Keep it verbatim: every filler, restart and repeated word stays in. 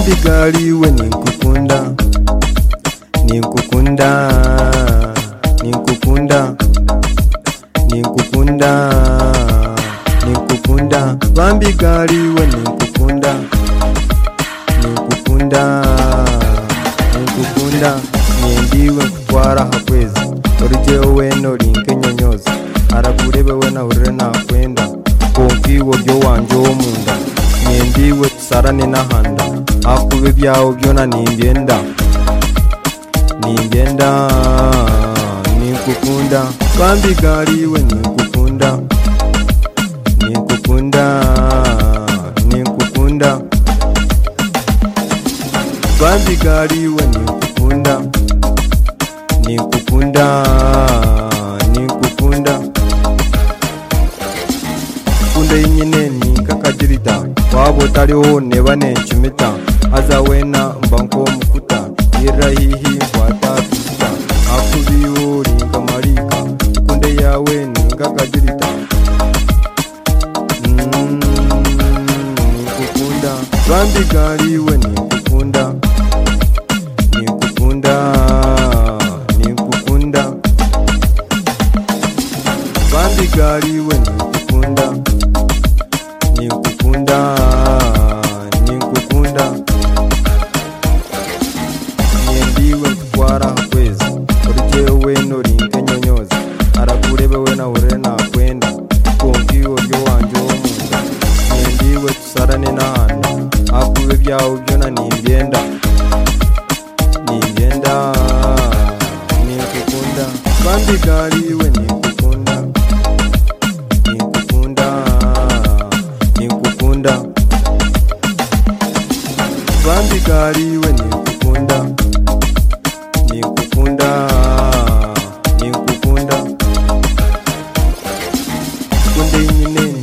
Bambi gali we ninkukunda, ninkukunda, ninkukunda, ninkukunda, ninkukunda. Bambi gali we ninkukunda, ninkukunda, ninkukunda. Niendiwe kutwara hakwezi orije we no linke nyonyoza arakurebe we na urere na kwenda konkiwo byo wanje wo munda. Niendiwe tusarane n'ahanda akube byawo byona nimbenda, nimbenda, ninkukunda. Bambi gali we ninkukunda, ninkukunda, ninkukunda. Bambi gali we ninkukunda, ninkukunda, ninkukunda. Kunda yinyine ninkakagirida wabo tariho neba nencumita aza wena mbanko mukuta irahihi watatuta akubiyo ringa marika kunde yawe ninkakagirida. Mm, ninkukunda. Bambi gali we ninkukunda, ninkukunda, ninkukunda. Bambi gali we ninkukunda, ninkukunda, ninkukunda. Niendiwe kutwara hakwezi orije we no linke nyonyoza arakurebe we na urere na kwenda konkiwo byo wanje wo munda. Niendiwe tusarane n'ahandi akube byawo byona nimbyenda, nimbenda, ninkukunda. Bambi gali we ninkukunda, ninkukunda, ninkukunda. Bambi gali we ninkukunda, ninkukunda, ninkukunda. Kunde yinyine